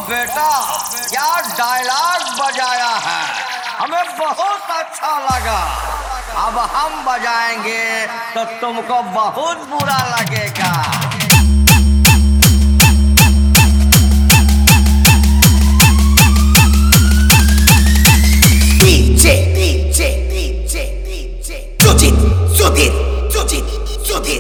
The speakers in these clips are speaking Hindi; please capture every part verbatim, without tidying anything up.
बेटा, क्या डायलॉग बजाया है, हमें बहुत अच्छा लगा। अब हम बजाएंगे तो तुमको बहुत बुरा लगेगा। DJ DJ DJ DJ Sujeet Sudhir Sujeet Sudhir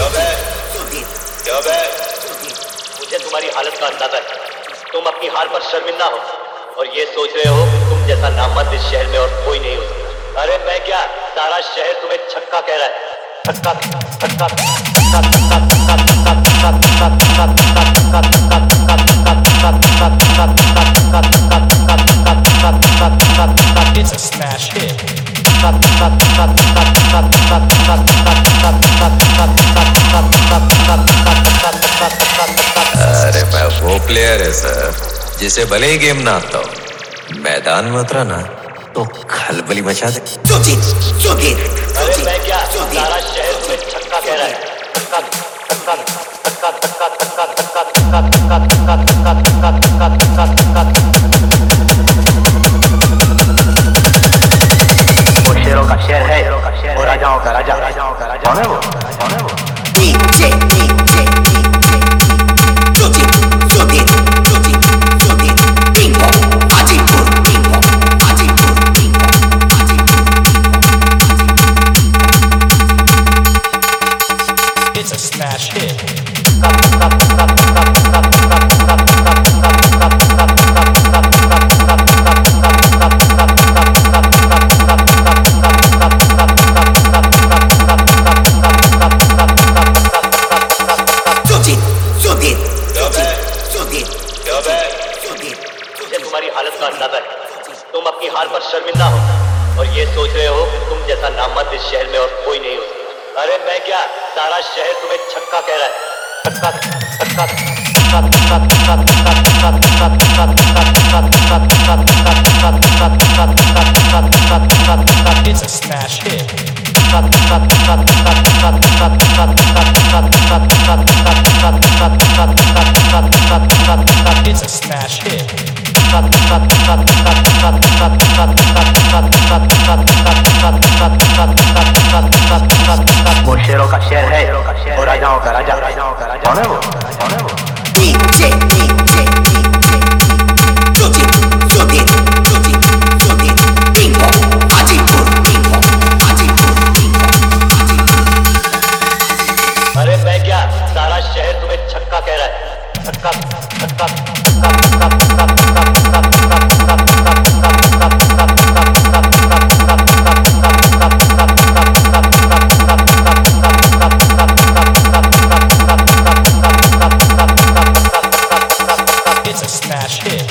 मुझे तुम्हारी हालत का अंदाजा है। तुम अपनी हार पर शर्मिंदा हो और ये सोच रहे हो कि तुम जैसा नामर्द इस शहर में और कोई नहीं हो सकता। अरे मैं क्या, सारा शहर तुम्हें छक्का कह रहा है। छक्का छक्का छक्का छक्का It's a smash hit. अरे मैं वो प्लेयर है सर जिसे भले ही गेम ना आता हो, मैदान में उतरा ना तो खलबली मचा दे। सुजीत सुधीर अरे मैं क्या, सारा शहर तुम्हें छक्का कह रहा है। छक्का छक्का छक्का छक्का छक्का छक्का छक्का छक्का छक्का छक्का छक्का छक्का वो शेरों का शेर है और राजाओं का राजा। राजाओं का राजा कौन है वो? कौन है वो? DJ DJ Sujeet Sudhir Sujeet Sudhir Tingo Hajipur Tingo Hajipur Tingo It's a smash hit. मुझे तुम्हारी हालत का अंदाजा है। तुम अपनी हार पर शर्मिंदा हो और ये सोच रहे हो कि तुम जैसा नामर्द इस शहर में और कोई नहीं हो सकता। अरे मैं क्या, सारा शहर तुम्हें छक्का कह रहा है। छक्का छक्का छक्का छक्का छक्का छक्का छक्का छक्का छक्का छक्का छक्का छक्का छक्का छक्का छक्का छक्का छक्का It's a smash hit. It's a smash hit. वो शेरों का शेर है और राजाओं का राजा। राजाओं का राजा कौन है वो? कौन है वो? डीजे डीजे सुजीत सुधीर सुजीत सुधीर टिंगो हाजीपुर टिंगो हाजीपुर टिंगो अरे मैं क्या, सारा शहर तुम्हें छक्का कह रहा है। छक्का छक्का छक्का छक्का छक्का छक्का छक्का छक्का छक्का It's a smash hit.